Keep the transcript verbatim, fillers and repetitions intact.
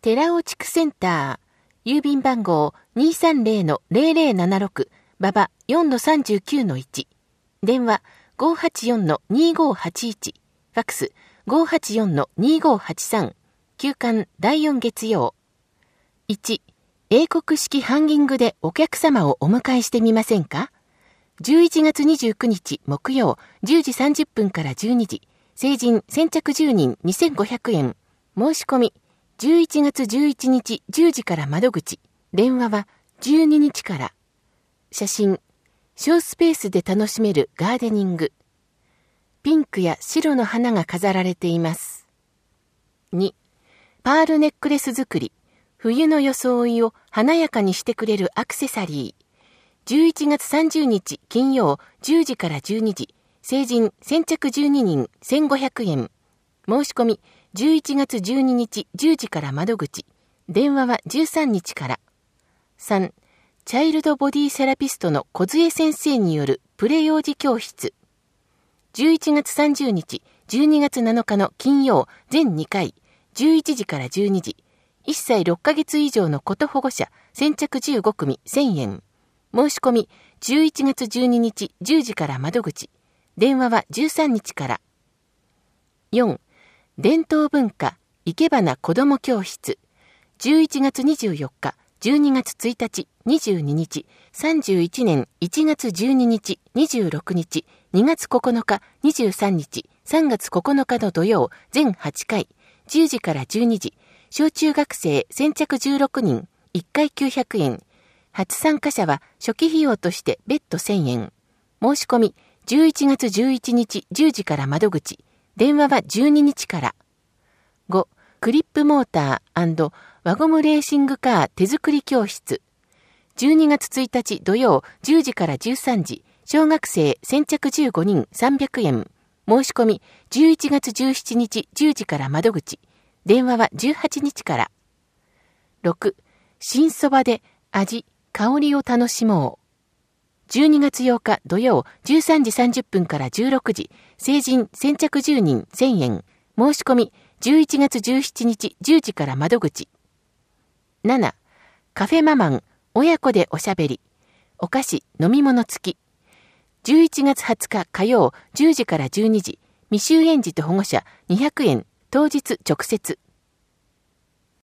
寺尾地区センター、郵便番号 にーさんぜろのぜろぜろななろく、馬場 よんのさんじゅうきゅうのいち、電話 ごーはちよんのにーごーはちいち、ファックス ごーはちよんのにーごーはちさん、休館だいよん月曜。いち、英国式ハンギングでお客様をお迎えしてみませんか？じゅういちがつにじゅうくにち木曜じゅうじさんじゅっぷんからじゅうにじ、成人先着じゅうにんにせんごひゃくえん、申し込みじゅういちがつじゅういちにちじゅうじから窓口、電話はじゅうににちから。写真、小スペースで楽しめるガーデニング。ピンクや白の花が飾られています。に、パールネックレス作り。冬の装いを華やかにしてくれるアクセサリー。じゅういちがつさんじゅうにち金曜じゅうじからじゅうにじ、成人先着じゅうににんせんごひゃくえん。申し込みじゅういちがつじゅうににちじゅうじから窓口。電話はじゅうさんにちから。さん、チャイルドボディセラピストの小杖先生によるプレ幼児教室。じゅういちがつさんじゅうにち、じゅうにがつなのかの金曜全にかい、じゅういちじからじゅうにじ。いっさいろっかげつ以上のこと保護者、先着じゅうごくみせんえん。申し込みじゅういちがつじゅうににちじゅうじから窓口。電話はじゅうさんにちから。よん、伝統文化、いけばな子ども教室。じゅういちがつにじゅうよっか、じゅうにがつついたち、にじゅうににち、さんじゅういちねんいちがつじゅうににち、にじゅうろくにち、にがつここのか、にじゅうさんにち、さんがつここのかの土曜、全はちかい、じゅうじからじゅうにじ、小中学生先着じゅうろくにん、いっかいきゅうひゃくえん。初参加者は初期費用として別途せんえん。申し込みじゅういちがつじゅういちにちじゅうじから窓口。電話はじゅうににちから。ご、クリップモーター&輪ゴムレーシングカー手作り教室。じゅうにがつついたち土曜じゅうじからじゅうさんじ、小学生先着じゅうごにんさんびゃくえん。申し込みじゅういちがつじゅうしちにちじゅうじから窓口。電話はじゅうはちにちから。ろく、新そばで味、香りを楽しもう。じゅうにがつようか土曜じゅうさんじさんじゅっぷんからじゅうろくじ、成人先着じゅうにんせんえん。申し込みじゅういちがつじゅうしちにちじゅうじから窓口。なな、カフェママン、親子でおしゃべり。お菓子、飲み物付き。じゅういちがつはつか火曜じゅうじからじゅうにじ、未就園児と保護者にひゃくえん。当日直接。